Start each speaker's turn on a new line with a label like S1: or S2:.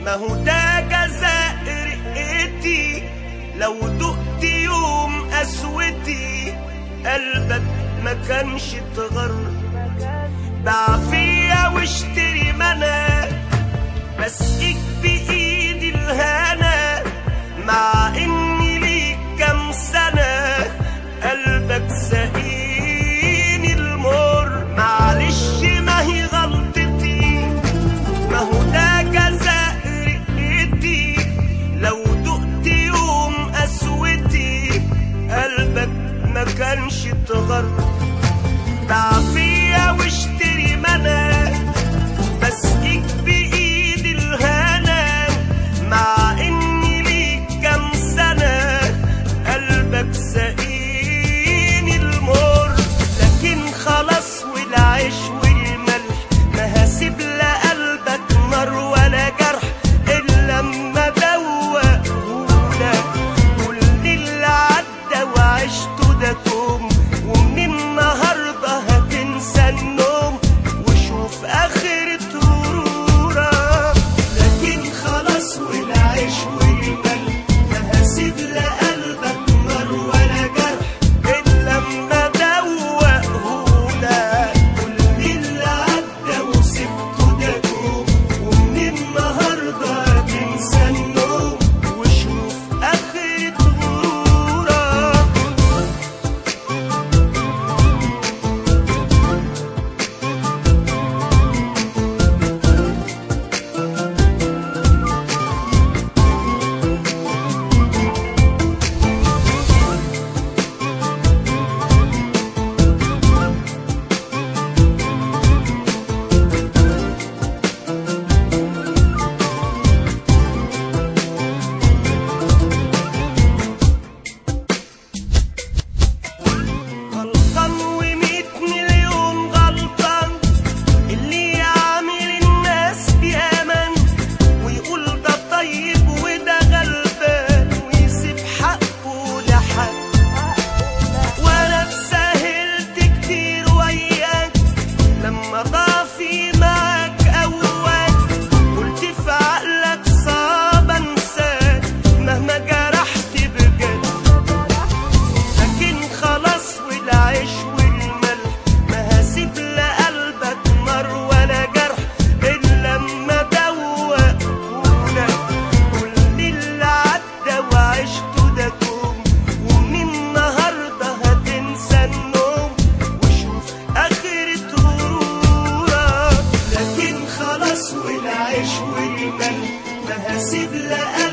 S1: ما هو ده جزاء رقتي لو دقت يوم قسوتي، قلبك ما كانش اتغر. باع فيا واشتري منى، بسقيك بايدي الهنا، مع اني ليك كام سنة قلبك سقيني المر. معلش ما هي غلطتي، ما هو ده جزاء رقتي لو دقت يوم قسوتي، قلبك ما كانش اتغر. باع فيا واشتري منى، بسقيك بايدي الهنا، مع اني ليك كام سنة قلبك سقيني المر. لكن خلاص والعيش والملح ما هسيب لا قلبك نار ولا جرح الا اما دوقهولك. كل اللي عدى وعشته ده كوم، ومن النهارده هتنسى النوم وشوف اخرة غرورك. لكن خلاص والعيش والملح ما هسيب لا قلبك نار ولا جرح الا اما دوقهولك. كل اللي عدى وسبته ده كوم، ومن النهارده هتنسى النوم وشوف اخرة غرورك. غلطان وميت مليون غلطان، اللي يعامل الناس بأمان ويقول ده طيب وده غلبان ويسيب حقه لحد. وانا اتساهلت كتير وياك لما ضعفي معاك قواك، قلت في عقلك صعب انساك مهما جرحت بجد. لكن خلاص والعيش والملح ما هسيب لا قلبك نار ولا جرح الا اما دوقهولك. كل اللي عدى وعشته ده كوم، ومن النهارده هتنسى النوم وشوف اخرة غرورك. لكن خلاص والعيش والملح ما هسيب لا